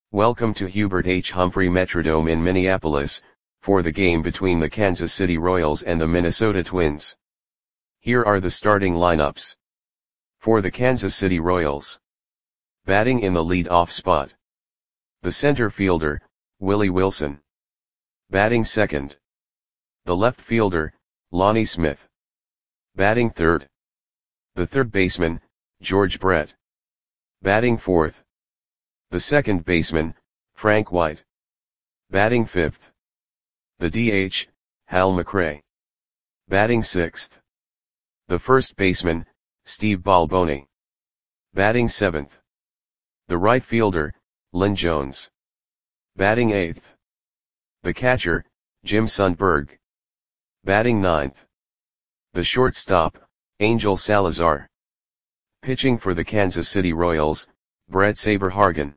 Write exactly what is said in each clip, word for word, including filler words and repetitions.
Welcome to Hubert H. Humphrey Metrodome in Minneapolis, for the game between the Kansas City Royals and the Minnesota Twins. Here are the starting lineups. For the Kansas City Royals. Batting in the lead-off spot. The center fielder, Willie Wilson. Batting second. The left fielder, Lonnie Smith. Batting third. The third baseman, George Brett. Batting fourth. The second baseman, Frank White. Batting fifth. The D H, Hal McRae. Batting sixth. The first baseman, Steve Balboni. Batting seventh. The right fielder, Lynn Jones. Batting eighth. The catcher, Jim Sundberg. Batting ninth. The shortstop, Angel Salazar. Pitching for the Kansas City Royals, Brett Saberhagen.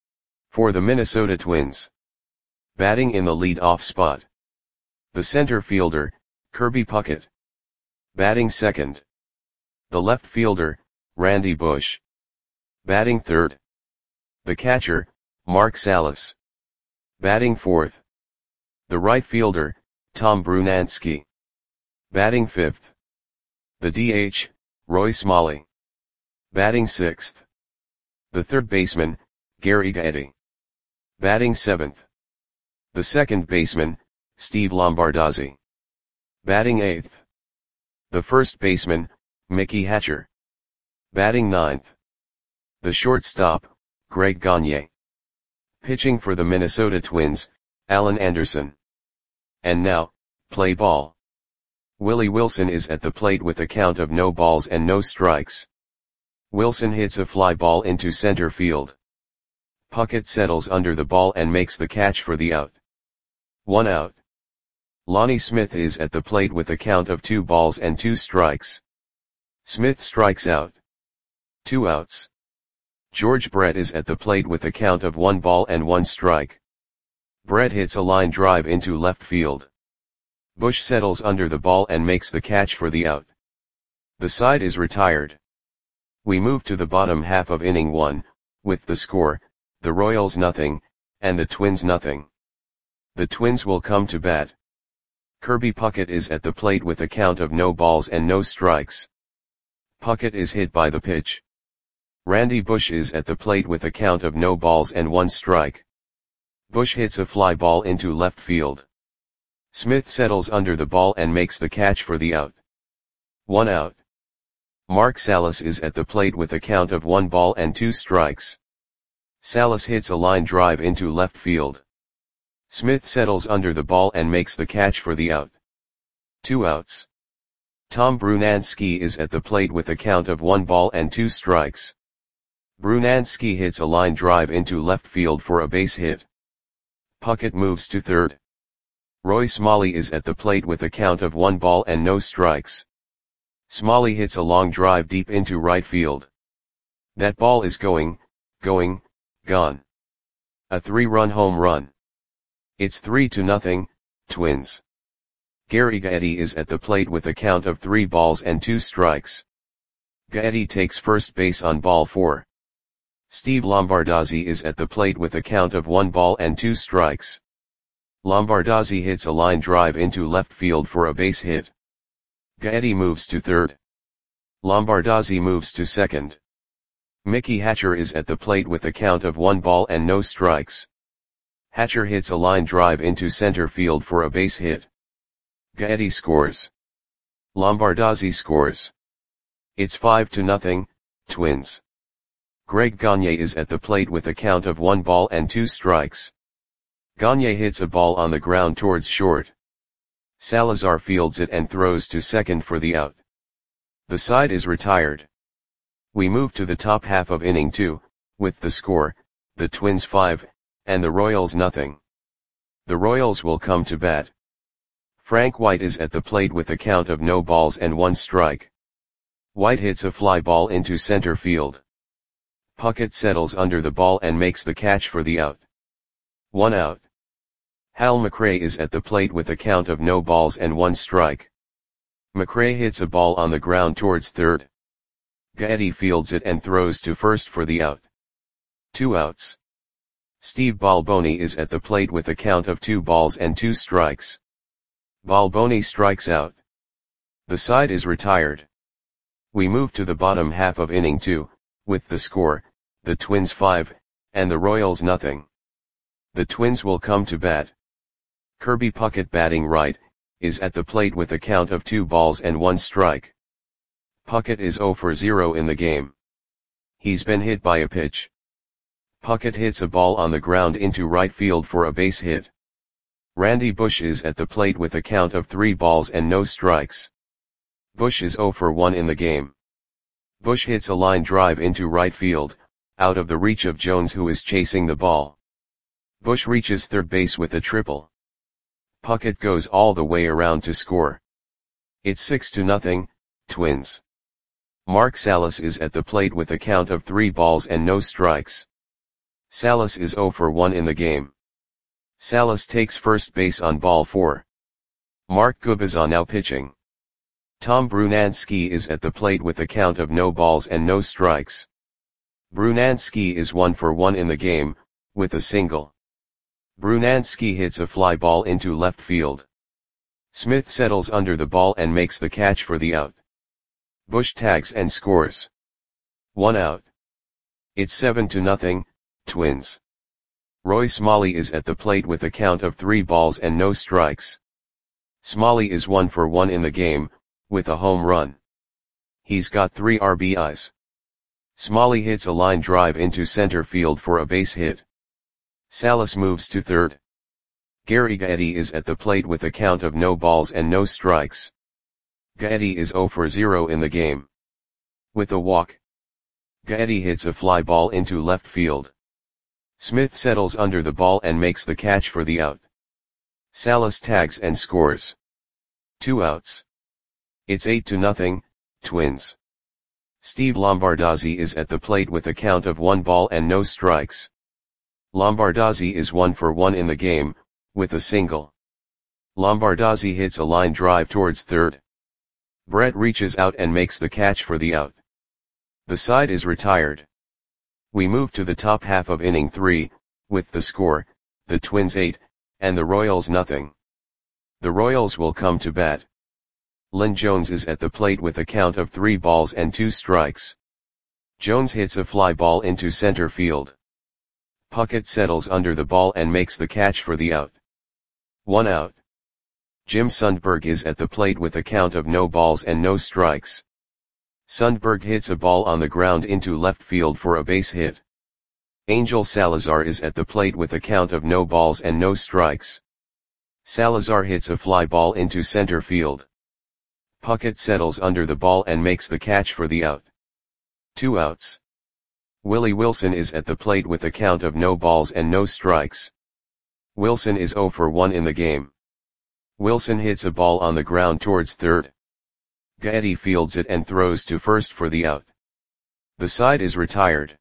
For the Minnesota Twins. Batting in the lead-off spot. The center fielder, Kirby Puckett. Batting second. The left fielder, Randy Bush. Batting third. The catcher, Mark Salas. Batting fourth. The right fielder, Tom Brunansky. Batting fifth. The D H, Roy Smalley. Batting sixth. The third baseman, Gary Gaetti. Batting seventh. The second baseman, Steve Lombardozzi. Batting eighth. The first baseman, Mickey Hatcher. Batting ninth. The shortstop, Greg Gagne. Pitching for the Minnesota Twins, Alan Anderson. And now, play ball. Willie Wilson is at the plate with a count of no balls and no strikes. Wilson hits a fly ball into center field. Puckett settles under the ball and makes the catch for the out. One out. Lonnie Smith is at the plate with a count of two balls and two strikes. Smith strikes out. Two outs. George Brett is at the plate with a count of one ball and one strike. Brett hits a line drive into left field. Bush settles under the ball and makes the catch for the out. The side is retired. We move to the bottom half of inning one, with the score, the Royals nothing, and the Twins nothing. The Twins will come to bat. Kirby Puckett is at the plate with a count of no balls and no strikes. Puckett is hit by the pitch. Randy Bush is at the plate with a count of no balls and one strike. Bush hits a fly ball into left field. Smith settles under the ball and makes the catch for the out. One out. Mark Salas is at the plate with a count of one ball and two strikes. Salas hits a line drive into left field. Smith settles under the ball and makes the catch for the out. Two outs. Tom Brunansky is at the plate with a count of one ball and two strikes. Brunansky hits a line drive into left field for a base hit. Puckett moves to third. Roy Smalley is at the plate with a count of one ball and no strikes. Smalley hits a long drive deep into right field. That ball is going, going, gone. A three-run home run. It's three to nothing, Twins. Gary Gaetti is at the plate with a count of three balls and two strikes. Gaetti takes first base on ball four. Steve Lombardozzi is at the plate with a count of one ball and two strikes. Lombardozzi hits a line drive into left field for a base hit. Gaetti moves to third. Lombardozzi moves to second. Mickey Hatcher is at the plate with a count of one ball and no strikes. Hatcher hits a line drive into center field for a base hit. Gaetti scores. Lombardozzi scores. It's five to nothing, Twins. Greg Gagne is at the plate with a count of one ball and two strikes. Gagne hits a ball on the ground towards short. Salazar fields it and throws to second for the out. The side is retired. We move to the top half of inning two, with the score, the Twins five, and the Royals nothing. The Royals will come to bat. Frank White is at the plate with a count of no balls and one strike. White hits a fly ball into center field. Puckett settles under the ball and makes the catch for the out. One out. Hal McRae is at the plate with a count of no balls and one strike. McRae hits a ball on the ground towards third. Gaetti fields it and throws to first for the out. Two outs. Steve Balboni is at the plate with a count of two balls and two strikes. Balboni strikes out. The side is retired. We move to the bottom half of inning two, with the score, the Twins five, and the Royals nothing. The Twins will come to bat. Kirby Puckett, batting right, is at the plate with a count of two balls and one strike. Puckett is zero for zero in the game. He's been hit by a pitch. Puckett hits a ball on the ground into right field for a base hit. Randy Bush is at the plate with a count of three balls and no strikes. Bush is zero for one in the game. Bush hits a line drive into right field, out of the reach of Jones, who is chasing the ball. Bush reaches third base with a triple. Puckett goes all the way around to score. It's six to nothing, Twins. Mark Salas is at the plate with a count of three balls and no strikes. Salas is zero for one in the game. Salas takes first base on ball four. Mark Gubicza now pitching. Tom Brunansky is at the plate with a count of no balls and no strikes. Brunansky is one for one in the game, with a single. Brunansky hits a fly ball into left field. Smith settles under the ball and makes the catch for the out. Bush tags and scores. One out. It's seven to nothing, Twins. Roy Smalley is at the plate with a count of three balls and no strikes. Smalley is one for one in the game, with a home run. He's got three R B Is. Smalley hits a line drive into center field for a base hit. Salas moves to third. Gary Gaetti is at the plate with a count of no balls and no strikes. Gaetti is zero for zero in the game. With a walk. Gaetti hits a fly ball into left field. Smith settles under the ball and makes the catch for the out. Salas tags and scores. Two outs. It's eight to nothing, Twins. Steve Lombardozzi is at the plate with a count of one ball and no strikes. Lombardozzi is one for one in the game, with a single. Lombardozzi hits a line drive towards third. Brett reaches out and makes the catch for the out. The side is retired. We move to the top half of inning three, with the score, the Twins eight, and the Royals nothing. The Royals will come to bat. Lynn Jones is at the plate with a count of three balls and two strikes. Jones hits a fly ball into center field. Puckett settles under the ball and makes the catch for the out. One out. Jim Sundberg is at the plate with a count of no balls and no strikes. Sundberg hits a ball on the ground into left field for a base hit. Angel Salazar is at the plate with a count of no balls and no strikes. Salazar hits a fly ball into center field. Puckett settles under the ball and makes the catch for the out. Two outs. Willie Wilson is at the plate with a count of no balls and no strikes. Wilson is zero for one in the game. Wilson hits a ball on the ground towards third. Gaetti fields it and throws to first for the out. The side is retired.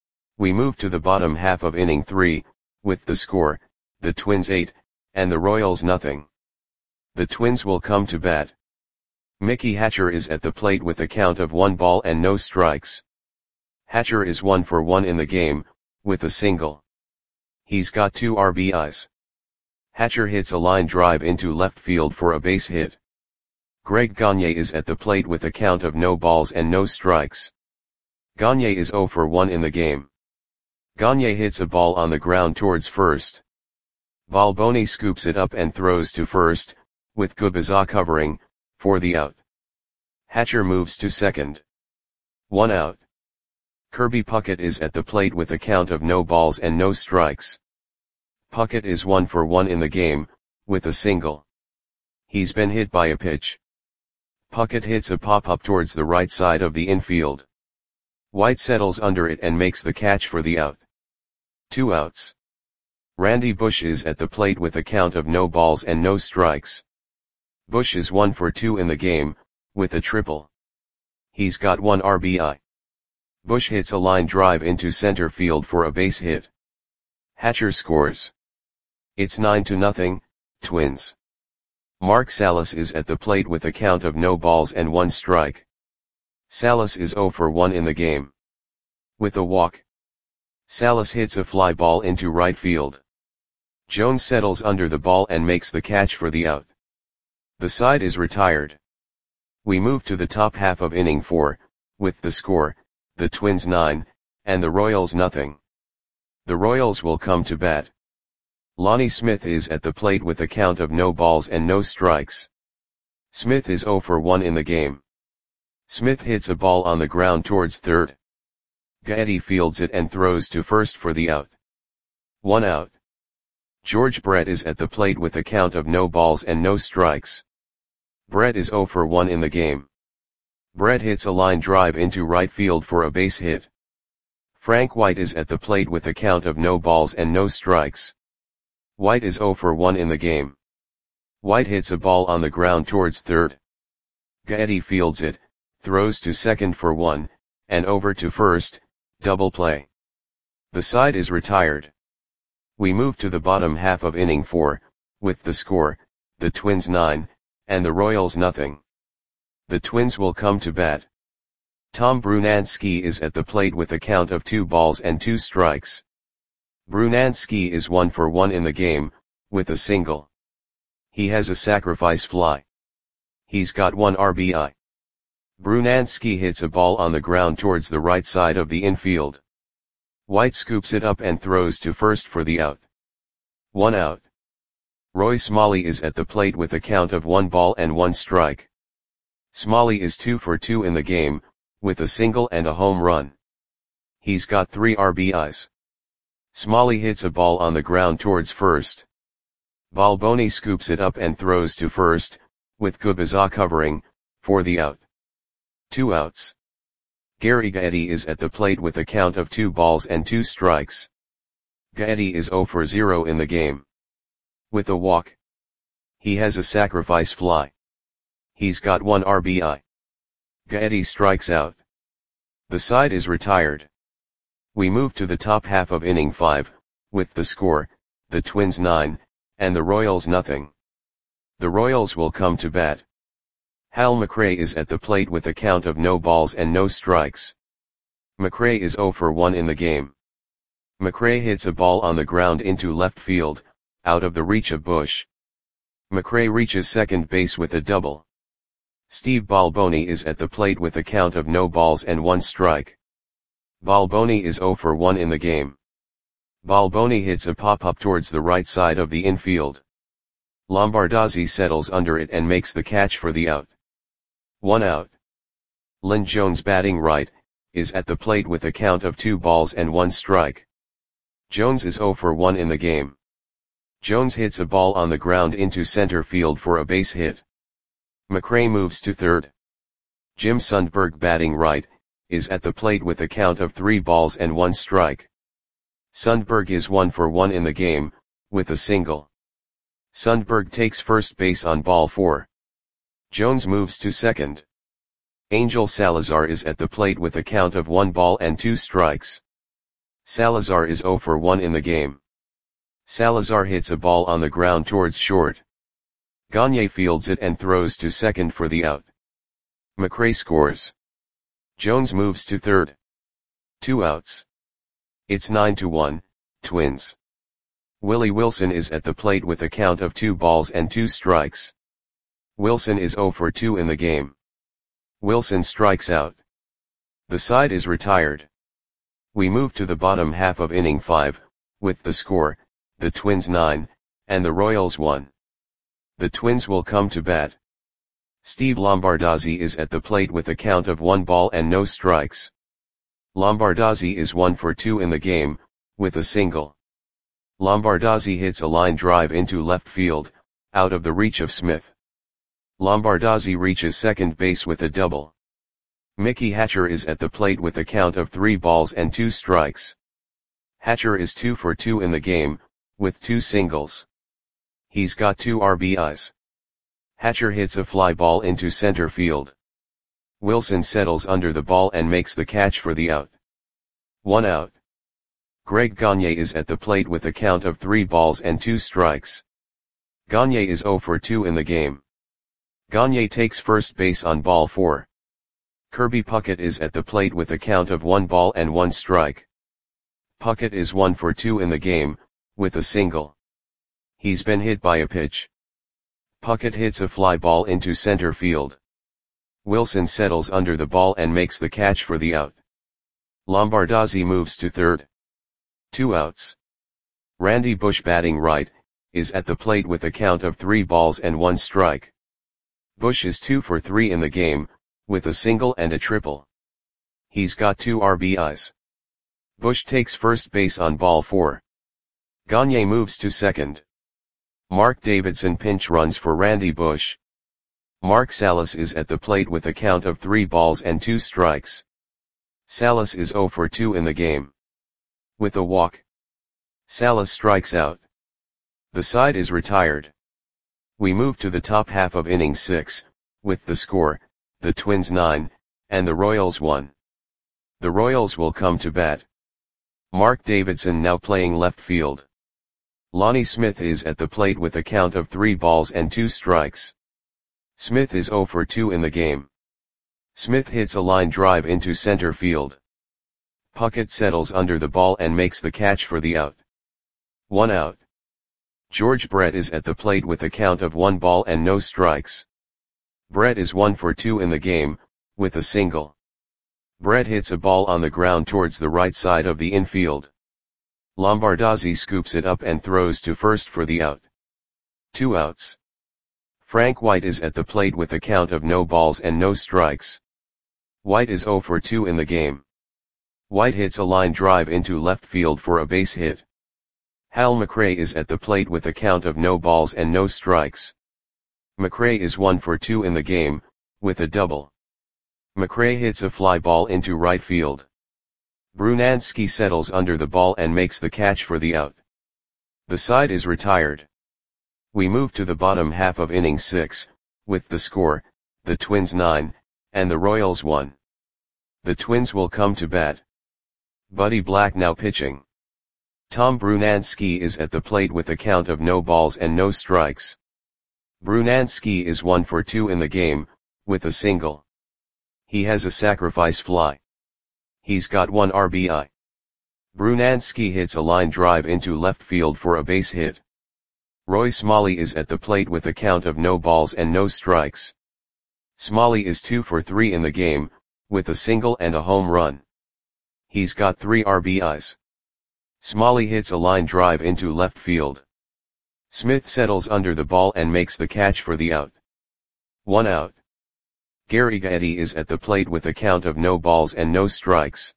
We move to the bottom half of inning three, with the score, the Twins eight, and the Royals nothing. The Twins will come to bat. Mickey Hatcher is at the plate with a count of one ball and no strikes. Hatcher is one for one in the game, with a single. He's got two R B Is. Hatcher hits a line drive into left field for a base hit. Greg Gagne is at the plate with a count of no balls and no strikes. Gagne is zero for one in the game. Gagne hits a ball on the ground towards first. Balboni scoops it up and throws to first, with Gubicza covering, for the out. Hatcher moves to second. One out. Kirby Puckett is at the plate with a count of no balls and no strikes. Puckett is one for one in the game, with a single. He's been hit by a pitch. Puckett hits a pop-up towards the right side of the infield. White settles under it and makes the catch for the out. Two outs. Randy Bush is at the plate with a count of no balls and no strikes. Bush is one for two in the game, with a triple. He's got one R B I. Bush hits a line drive into center field for a base hit. Hatcher scores. It's nine to nothing, Twins. Mark Salas is at the plate with a count of no balls and one strike. Salas is zero for one in the game. With a walk. Salas hits a fly ball into right field. Jones settles under the ball and makes the catch for the out. The side is retired. We move to the top half of inning four, with the score, the Twins nine, and the Royals nothing. The Royals will come to bat. Lonnie Smith is at the plate with a count of no balls and no strikes. Smith is oh for one in the game. Smith hits a ball on the ground towards third. Gaetti fields it and throws to first for the out. One out. George Brett is at the plate with a count of no balls and no strikes. Brett is oh for one in the game. Brett hits a line drive into right field for a base hit. Frank White is at the plate with a count of no balls and no strikes. White is oh for one in the game. White hits a ball on the ground towards third. Gaetti fields it, throws to second for one, and over to first, double play. The side is retired. We move to the bottom half of inning four, with the score, the Twins nine, and the Royals nothing. The Twins will come to bat. Tom Brunansky is at the plate with a count of two balls and two strikes. Brunansky is one for one in the game, with a single. He has a sacrifice fly. He's got one R B I. Brunansky hits a ball on the ground towards the right side of the infield. White scoops it up and throws to first for the out. One out. Roy Smalley is at the plate with a count of one ball and one strike. Smalley is two for two in the game, with a single and a home run. He's got three R B Is. Smalley hits a ball on the ground towards first. Balboni scoops it up and throws to first, with Kubica covering, for the out. Two outs. Gary Gaetti is at the plate with a count of two balls and two strikes. Gaetti is oh for zero in the game. With a walk. He has a sacrifice fly. He's got one R B I. Gaetti strikes out. The side is retired. We move to the top half of inning five, with the score, the Twins nine, and the Royals nothing. The Royals will come to bat. Hal McRae is at the plate with a count of no balls and no strikes. McRae is oh for one in the game. McRae hits a ball on the ground into left field, out of the reach of Bush. McRae reaches second base with a double. Steve Balboni is at the plate with a count of no balls and one strike. Balboni is oh for one in the game. Balboni hits a pop-up towards the right side of the infield. Lombardozzi settles under it and makes the catch for the out. One out. Lynn Jones, batting right, is at the plate with a count of two balls and one strike. Jones is oh for one in the game. Jones hits a ball on the ground into center field for a base hit. McRae moves to third. Jim Sundberg, batting right, is at the plate with a count of three balls and one strike. Sundberg is one for one in the game, with a single. Sundberg takes first base on ball four. Jones moves to second. Angel Salazar is at the plate with a count of one ball and two strikes. Salazar is oh for one in the game. Salazar hits a ball on the ground towards short. Gagne fields it and throws to second for the out. McRae scores. Jones moves to third. Two outs. It's nine to one, Twins. Willie Wilson is at the plate with a count of two balls and two strikes. Wilson is oh for two in the game. Wilson strikes out. The side is retired. We move to the bottom half of inning five, with the score, the Twins nine, and the Royals one. The Twins will come to bat. Steve Lombardozzi is at the plate with a count of one ball and no strikes. Lombardozzi is one for two in the game, with a single. Lombardozzi hits a line drive into left field, out of the reach of Smith. Lombardozzi reaches second base with a double. Mickey Hatcher is at the plate with a count of three balls and two strikes. Hatcher is two for two in the game, with two singles. He's got two R B Is. Hatcher hits a fly ball into center field. Wilson settles under the ball and makes the catch for the out. One out. Greg Gagne is at the plate with a count of three balls and two strikes. Gagne is oh for two in the game. Gagne takes first base on ball four. Kirby Puckett is at the plate with a count of one ball and one strike. Puckett is one for two in the game, with a single. He's been hit by a pitch. Puckett hits a fly ball into center field. Wilson settles under the ball and makes the catch for the out. Lombardozzi moves to third. Two outs. Randy Bush, batting right, is at the plate with a count of three balls and one strike. Bush is two for three in the game, with a single and a triple. He's got two R B Is. Bush takes first base on ball four. Gagne moves to second. Mark Davidson pinch runs for Randy Bush. Mark Salas is at the plate with a count of three balls and two strikes. Salas is zero for two in the game. With a walk, Salas strikes out. The side is retired. We move to the top half of inning six, with the score, the Twins nine, and the Royals one. The Royals will come to bat. Mark Davidson now playing left field. Lonnie Smith is at the plate with a count of three balls and two strikes. Smith is zero for two in the game. Smith hits a line drive into center field. Puckett settles under the ball and makes the catch for the out. One out. George Brett is at the plate with a count of one ball and no strikes. Brett is one for two in the game, with a single. Brett hits a ball on the ground towards the right side of the infield. Lombardozzi scoops it up and throws to first for the out. Two outs. Frank White is at the plate with a count of no balls and no strikes. White is zero for two in the game. White hits a line drive into left field for a base hit. Hal McRae is at the plate with a count of no balls and no strikes. McRae is one for two in the game, with a double. McRae hits a fly ball into right field. Brunansky settles under the ball and makes the catch for the out. The side is retired. We move to the bottom half of inning six, with the score, the Twins nine, and the Royals one. The Twins will come to bat. Buddy Black now pitching. Tom Brunansky is at the plate with a count of no balls and no strikes. Brunansky is one for two in the game, with a single. He has a sacrifice fly. He's got one R B I. Brunansky hits a line drive into left field for a base hit. Roy Smalley is at the plate with a count of no balls and no strikes. Smalley is two for three in the game, with a single and a home run. He's got three R B Is. Smalley hits a line drive into left field. Smith settles under the ball and makes the catch for the out. One out. Gary Gaetti is at the plate with a count of no balls and no strikes.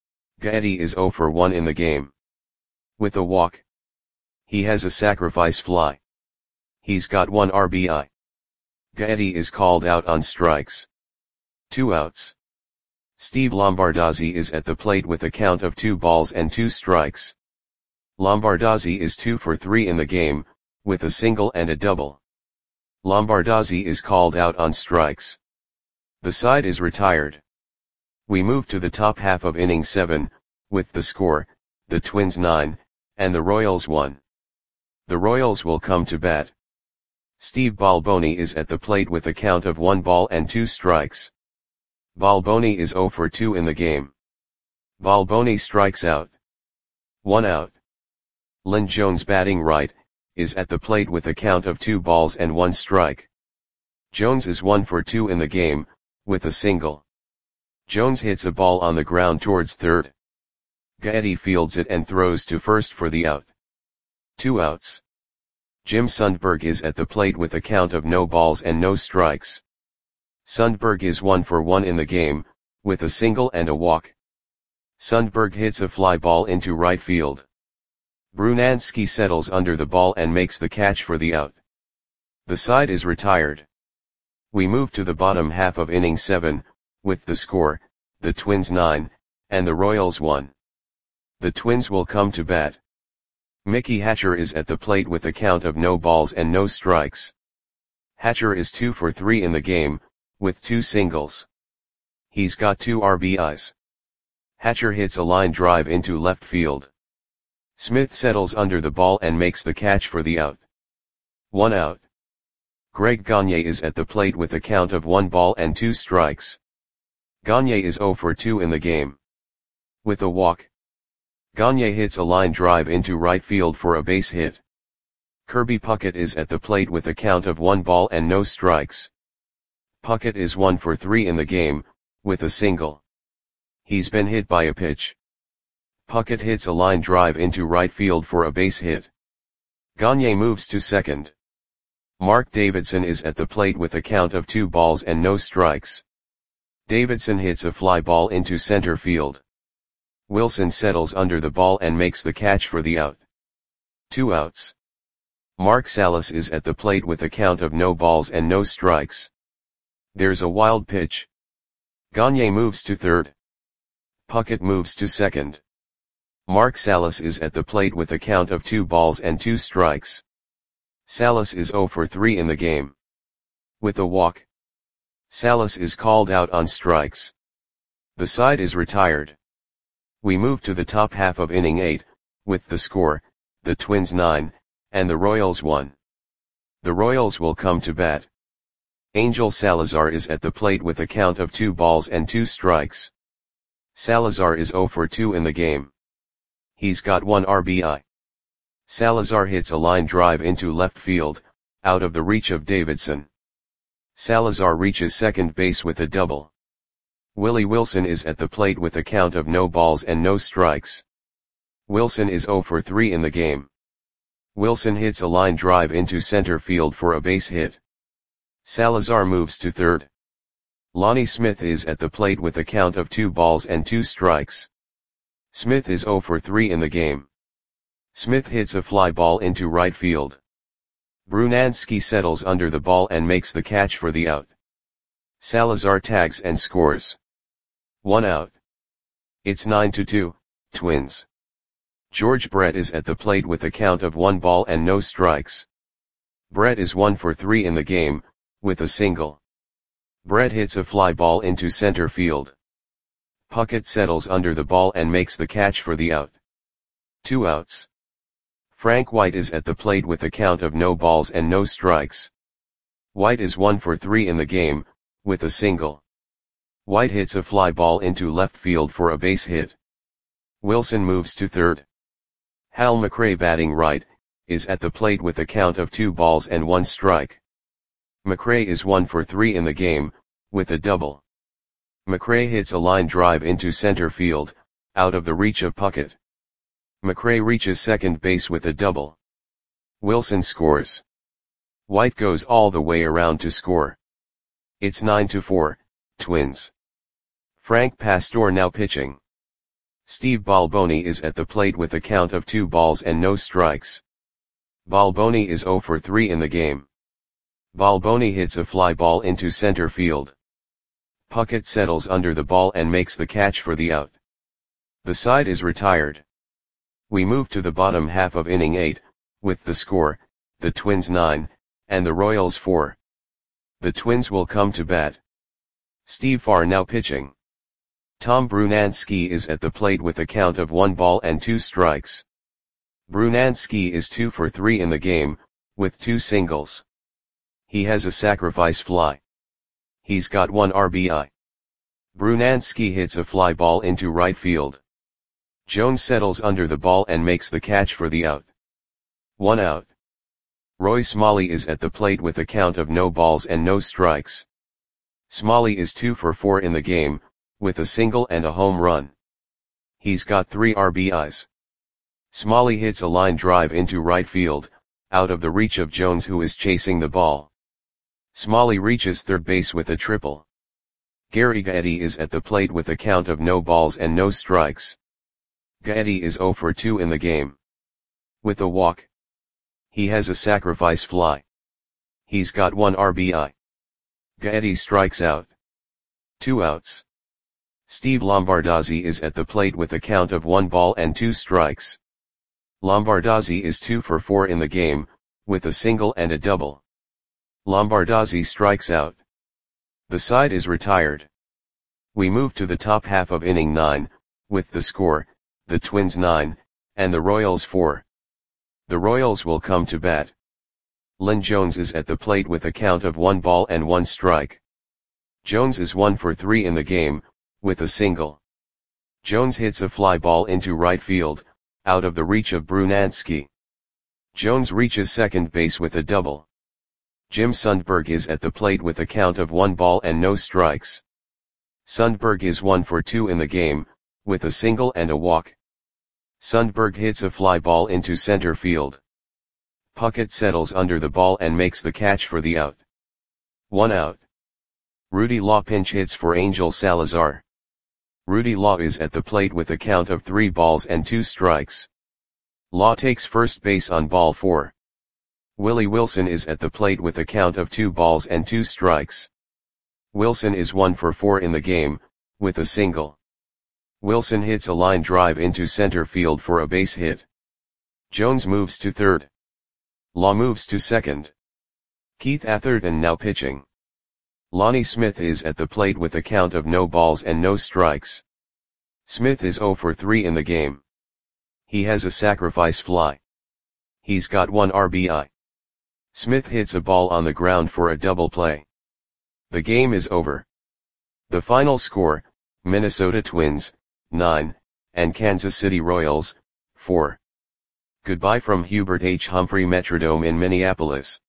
Gaetti is zero for one in the game. With a walk. He has a sacrifice fly. He's got one R B I. Gaetti is called out on strikes. Two outs. Steve Lombardozzi is at the plate with a count of two balls and two strikes. Lombardozzi is two for three in the game, with a single and a double. Lombardozzi is called out on strikes. The side is retired. We move to the top half of inning seven, with the score, the Twins nine, and the Royals one. The Royals will come to bat. Steve Balboni is at the plate with a count of one ball and two strikes. Balboni is zero for two in the game. Balboni strikes out. One out. Lynn Jones, batting right, is at the plate with a count of two balls and one strike. Jones is one for two in the game, with a single. Jones hits a ball on the ground towards third. Gaetti fields it and throws to first for the out. Two outs. Jim Sundberg is at the plate with a count of no balls and no strikes. Sundberg is one for one in the game, with a single and a walk. Sundberg hits a fly ball into right field. Brunansky settles under the ball and makes the catch for the out. The side is retired. We move to the bottom half of inning seven, with the score, the Twins nine, and the Royals one. The Twins will come to bat. Mickey Hatcher is at the plate with a count of no balls and no strikes. Hatcher is two for three in the game, with two singles. He's got two R B Is. Hatcher hits a line drive into left field. Smith settles under the ball and makes the catch for the out. One out. Greg Gagne is at the plate with a count of one ball and two strikes. Gagne is zero for two in the game. With a walk. Gagne hits a line drive into right field for a base hit. Kirby Puckett is at the plate with a count of one ball and no strikes. Puckett is one for three in the game, with a single. He's been hit by a pitch. Puckett hits a line drive into right field for a base hit. Gagne moves to second. Mark Davidson is at the plate with a count of two balls and no strikes. Davidson hits a fly ball into center field. Wilson settles under the ball and makes the catch for the out. Two outs. Mark Salas is at the plate with a count of no balls and no strikes. There's a wild pitch. Gagne moves to third. Puckett moves to second. Mark Salas is at the plate with a count of two balls and two strikes. Salas is zero for three in the game. With a walk. Salas is called out on strikes. The side is retired. We move to the top half of inning eight, with the score, the Twins nine, and the Royals one. The Royals will come to bat. Angel Salazar is at the plate with a count of two balls and two strikes. Salazar is zero for two in the game. He's got one R B I. Salazar hits a line drive into left field, out of the reach of Davidson. Salazar reaches second base with a double. Willie Wilson is at the plate with a count of no balls and no strikes. Wilson is zero for three in the game. Wilson hits a line drive into center field for a base hit. Salazar moves to third. Lonnie Smith is at the plate with a count of two balls and two strikes. Smith is zero for three in the game. Smith hits a fly ball into right field. Brunansky settles under the ball and makes the catch for the out. Salazar tags and scores. One out. It's nine to two, Twins. George Brett is at the plate with a count of one ball and no strikes. Brett is one for three in the game, with a single. Brett hits a fly ball into center field. Puckett settles under the ball and makes the catch for the out. Two outs. Frank White is at the plate with a count of no balls and no strikes. White is one for three in the game, with a single. White hits a fly ball into left field for a base hit. Wilson moves to third. Hal McRae, batting right, is at the plate with a count of two balls and one strike. McRae is one for three in the game, with a double. McRae hits a line drive into center field, out of the reach of Puckett. McRae reaches second base with a double. Wilson scores. White goes all the way around to score. It's nine to four, Twins. Frank Pastore now pitching. Steve Balboni is at the plate with a count of two balls and no strikes. Balboni is zero for three in the game. Balboni hits a fly ball into center field. Puckett settles under the ball and makes the catch for the out. The side is retired. We move to the bottom half of inning eight, with the score, the Twins nine, and the Royals four. The Twins will come to bat. Steve Farr now pitching. Tom Brunansky is at the plate with a count of one ball and two strikes. Brunansky is two for three in the game, with two singles. He has a sacrifice fly. He's got one R B I. Brunansky hits a fly ball into right field. Jones settles under the ball and makes the catch for the out. One out. Roy Smalley is at the plate with a count of no balls and no strikes. Smalley is two for four in the game, with a single and a home run. He's got three R B Is. Smalley hits a line drive into right field, out of the reach of Jones, who is chasing the ball. Smalley reaches third base with a triple. Gary Gaetti is at the plate with a count of no balls and no strikes. Gaetti is zero for two in the game. With a walk. He has a sacrifice fly. He's got one R B I. Gaetti strikes out. Two outs. Steve Lombardozzi is at the plate with a count of one ball and two strikes. Lombardozzi is two for four in the game, with a single and a double. Lombardozzi strikes out. The side is retired. We move to the top half of inning nine, with the score, the Twins nine, and the Royals four. The Royals will come to bat. Lynn Jones is at the plate with a count of one ball and one strike. Jones is one for three in the game, with a single. Jones hits a fly ball into right field, out of the reach of Brunansky. Jones reaches second base with a double. Jim Sundberg is at the plate with a count of one ball and no strikes. Sundberg is one for two in the game, with a single and a walk. Sundberg hits a fly ball into center field. Puckett settles under the ball and makes the catch for the out. One out. Rudy Law pinch hits for Angel Salazar. Rudy Law is at the plate with a count of three balls and two strikes. Law takes first base on ball four. Willie Wilson is at the plate with a count of two balls and two strikes. Wilson is one for four in the game, with a single. Wilson hits a line drive into center field for a base hit. Jones moves to third. Law moves to second. Keith Atherton now pitching. Lonnie Smith is at the plate with a count of no balls and no strikes. Smith is zero for three in the game. He has a sacrifice fly. He's got one R B I. Smith hits a ball on the ground for a double play. The game is over. The final score, Minnesota Twins, nine, and Kansas City Royals, four. Goodbye from Hubert H. Humphrey Metrodome in Minneapolis.